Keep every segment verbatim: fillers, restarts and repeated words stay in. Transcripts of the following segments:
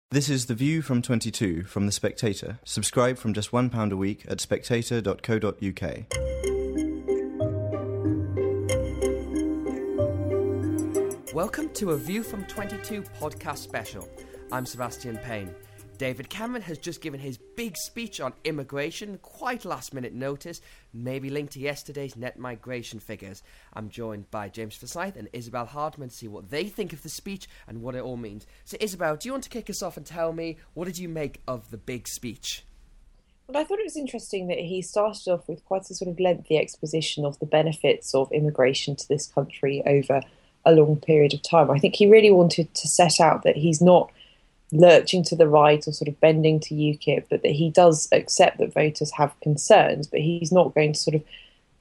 This is The View from twenty-two from The Spectator. Subscribe from just one pound a week at spectator dot co dot uk. Welcome to A View from twenty-two podcast special. I'm Sebastian Payne. David Cameron has just given his big speech on immigration, quite last minute notice, maybe linked to yesterday's net migration figures. I'm joined by James Forsyth and Isabel Hardman to see what they think of the speech and what it all means. So Isabel, do you want to kick us off and tell me, what did you make of the big speech? Well, I thought it was interesting that he started off with quite a sort of lengthy exposition of the benefits of immigration to this country over a long period of time. I think he really wanted to set out that he's not lurching to the right or sort of bending to UKIP, but that he does accept that voters have concerns, but he's not going to sort of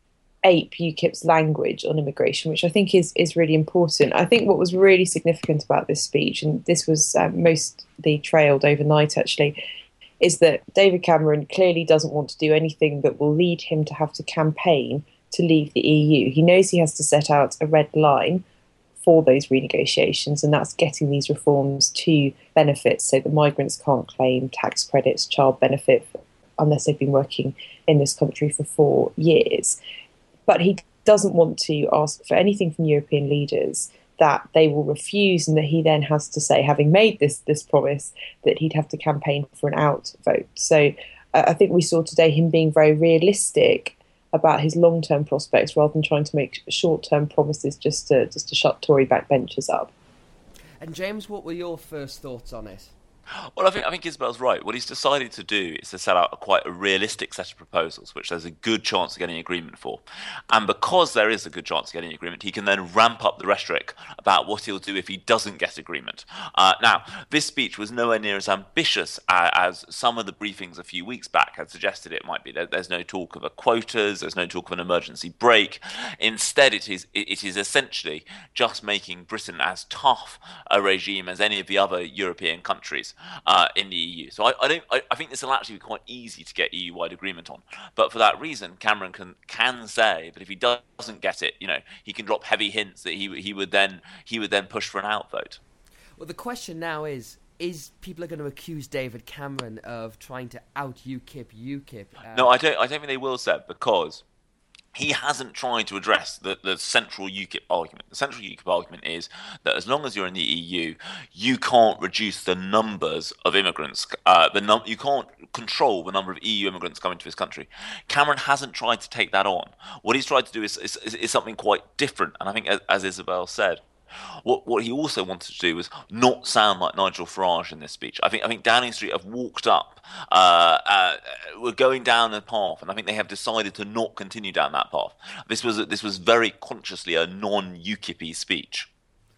ape UKIP's language on immigration, which I think is, is really important. I think what was really significant about this speech, and this was um, mostly trailed overnight actually, is that David Cameron clearly doesn't want to do anything that will lead him to have to campaign to leave the E U. He knows he has to set out a red line for those renegotiations, and that's getting these reforms to benefits so that migrants can't claim tax credits, child benefit, unless they've been working in this country for four years. But he doesn't want to ask for anything from European leaders that they will refuse, and that he then has to say, having made this this promise, that he'd have to campaign for an out vote. So uh, I think we saw today him being very realistic about his long-term prospects rather than trying to make short-term promises just to just to shut Tory backbenchers up. And James, what were your first thoughts on it? Well, I think I think Isabel's right. What he's decided to do is to set out a quite a realistic set of proposals, which there's a good chance of getting agreement for. And because there is a good chance of getting agreement, he can then ramp up the rhetoric about what he'll do if he doesn't get agreement. Uh, now, this speech was nowhere near as ambitious uh, as some of the briefings a few weeks back had suggested it might be. There, there's no talk of a quotas, there's no talk of an emergency break. Instead, it is it, it is essentially just making Britain as tough a regime as any of the other European countries Uh, in the E U. So I, I don't. I, I think this will actually be quite easy to get E U-wide agreement on. But for that reason, Cameron can can say that if he doesn't get it, you know, he can drop heavy hints that he he would then he would then push for an out vote. Well, the question now is: Is people are going to accuse David Cameron of trying to out UKIP? UKIP? Uh, no, I don't. I don't think they will, Seb, because he hasn't tried to address the, the central UKIP argument. The central UKIP argument is that as long as you're in the E U, you can't reduce the numbers of immigrants. Uh, the num- you can't control the number of E U immigrants coming to this country. Cameron hasn't tried to take that on. What he's tried to do is, is, is something quite different. And I think, as, as Isabel said, What what he also wanted to do was not sound like Nigel Farage in this speech. I think I think Downing Street have walked up, uh, uh, we're going down a path, and I think they have decided to not continue down that path. This was this was very consciously a non-UKIP-y speech.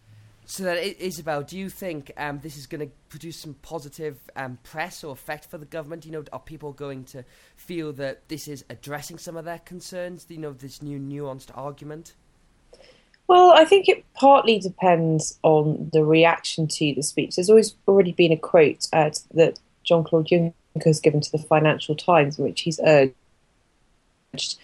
So then, Isabel, do you think um, this is going to produce some positive um, press or effect for the government? You know, are people going to feel that this is addressing some of their concerns? You know, this new nuanced argument. Well, I think it partly depends on the reaction to the speech. There's always already been a quote uh, that Jean-Claude Juncker has given to the Financial Times, in which he's urged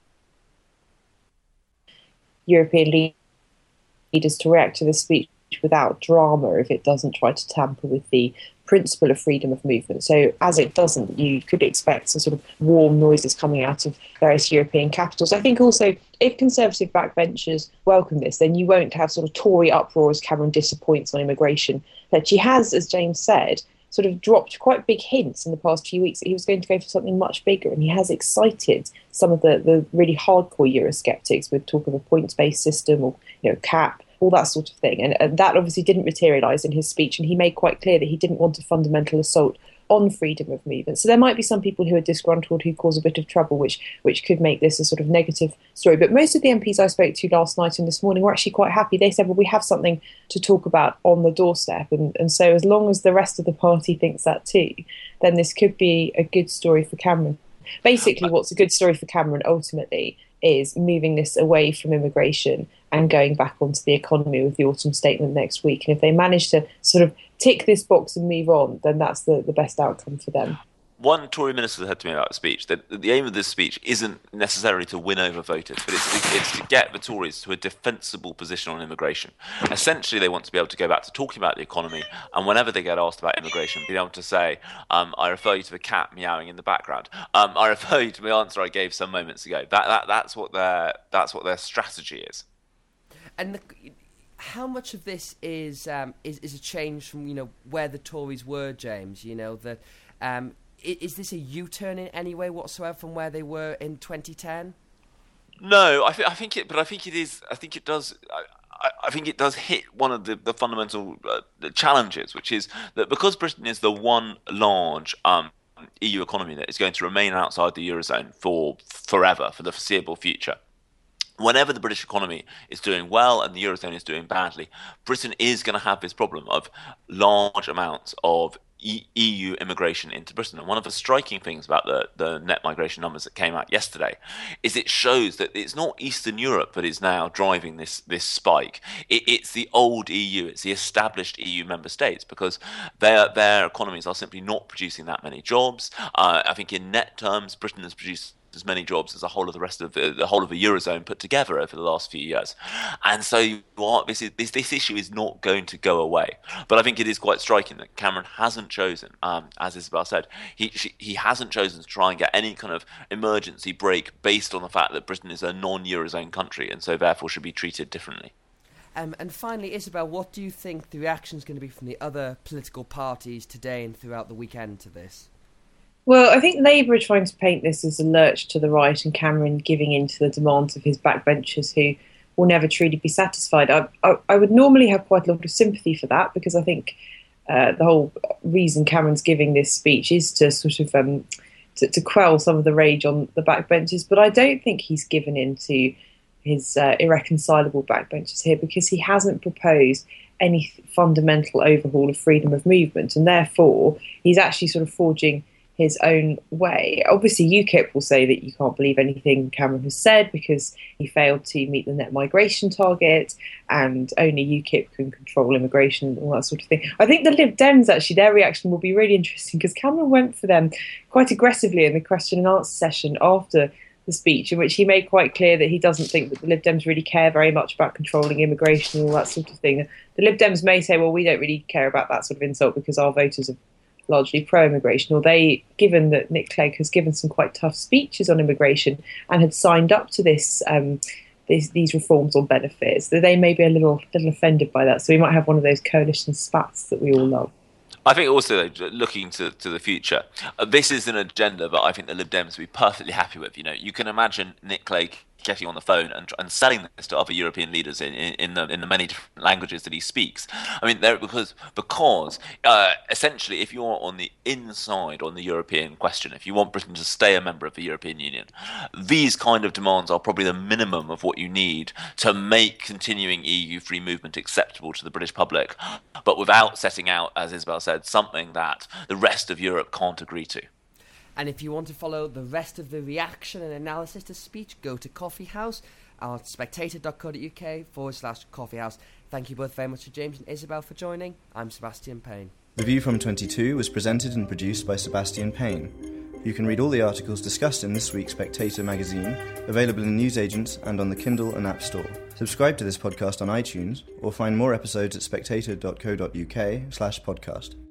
European leaders to react to the speech without drama if it doesn't try to tamper with the principle of freedom of movement. So as it doesn't, you could expect some sort of warm noises coming out of various European capitals. I think also if Conservative backbenchers welcome this, then you won't have sort of Tory uproar as Cameron disappoints on immigration. That she has, as James said, sort of dropped quite big hints in the past few weeks that he was going to go for something much bigger, and he has excited some of the, the really hardcore Eurosceptics with talk of a points-based system or, you know, cap, all that sort of thing. And, and that obviously didn't materialise in his speech, and he made quite clear that he didn't want a fundamental assault on freedom of movement. So there might be some people who are disgruntled who cause a bit of trouble, which which could make this a sort of negative story. But most of the M Ps I spoke to last night and this morning were actually quite happy. They said, well, we have something to talk about on the doorstep. And, and so as long as the rest of the party thinks that too, then this could be a good story for Cameron. Basically, what's a good story for Cameron ultimately is moving this away from immigration and going back onto the economy with the autumn statement next week. And if they manage to sort of tick this box and move on, then that's the, the best outcome for them. one Tory minister said to me about the speech that the aim of this speech isn't necessarily to win over voters, but it's, it's to get the Tories to a defensible position on immigration. Essentially, they want to be able to go back to talking about the economy, and whenever they get asked about immigration, be able to say, um, I refer you to the cat meowing in the background. Um, I refer you to the answer I gave some moments ago. That, that that's what their that's what their strategy is. And the, how much of this is um, is is a change from, you know, where the Tories were, James? You know, that um, is this a U-turn in any way whatsoever from where they were in twenty ten? No, I, th- I think it, but I think it is. I think it does. I, I think it does hit one of the, the fundamental uh, challenges, which is that because Britain is the one large um, E U economy that is going to remain outside the Eurozone for forever, for the foreseeable future. Whenever the British economy is doing well and the Eurozone is doing badly, Britain is going to have this problem of large amounts of E U immigration into Britain. And one of the striking things about the, the net migration numbers that came out yesterday is it shows that it's not Eastern Europe that is now driving this, this spike. It, it's the old E U, it's the established E U member states, because their, their economies are simply not producing that many jobs. Uh, I think in net terms, Britain has produced as many jobs as the whole of the rest of the, the whole of the Eurozone put together over the last few years. And so you are, this, is, this, this issue is not going to go away. But I think it is quite striking that Cameron hasn't chosen, um, as Isabel said, he she, he hasn't chosen to try and get any kind of emergency break based on the fact that Britain is a non-Eurozone country and so therefore should be treated differently. Um, and finally, Isabel, what do you think the reaction is going to be from the other political parties today and throughout the weekend to this? Well, I think Labour are trying to paint this as a lurch to the right and Cameron giving in to the demands of his backbenchers who will never truly be satisfied. I, I, I would normally have quite a lot of sympathy for that, because I think uh, the whole reason Cameron's giving this speech is to sort of um, to, to quell some of the rage on the backbenchers. But I don't think he's given in to his uh, irreconcilable backbenchers here, because he hasn't proposed any fundamental overhaul of freedom of movement, and therefore he's actually sort of forging his own way. Obviously, UKIP will say that you can't believe anything Cameron has said because he failed to meet the net migration target and only UKIP can control immigration and all that sort of thing. I think the Lib Dems, actually, their reaction will be really interesting, because Cameron went for them quite aggressively in the question and answer session after the speech, in which he made quite clear that he doesn't think that the Lib Dems really care very much about controlling immigration and all that sort of thing. The Lib Dems may say, well, we don't really care about that sort of insult because our voters are largely pro-immigration, or they, given that Nick Clegg has given some quite tough speeches on immigration and had signed up to this, um, this these reforms on benefits, that they may be a little little offended by that. So we might have one of those coalition spats that we all love. I think also, looking to, to the future, uh, this is an agenda that I think the Lib Dems will be perfectly happy with. You know, you can imagine Nick Clegg getting on the phone and, and selling this to other European leaders in, in, in, the, in the many different languages that he speaks. I mean, there, because because uh, essentially, if you're on the inside on the European question, if you want Britain to stay a member of the European Union, these kind of demands are probably the minimum of what you need to make continuing E U free movement acceptable to the British public, but without setting out, as Isabel said, something that the rest of Europe can't agree to. And if you want to follow the rest of the reaction and analysis to speech, go to Coffee House at spectator.co.uk forward slash Coffee House. Thank you both very much to James and Isabel for joining. I'm Sebastian Payne. The View from twenty-two was presented and produced by Sebastian Payne. You can read all the articles discussed in this week's Spectator magazine, available in newsagents and on the Kindle and App Store. Subscribe to this podcast on iTunes, or find more episodes at spectator.co.uk slash podcast.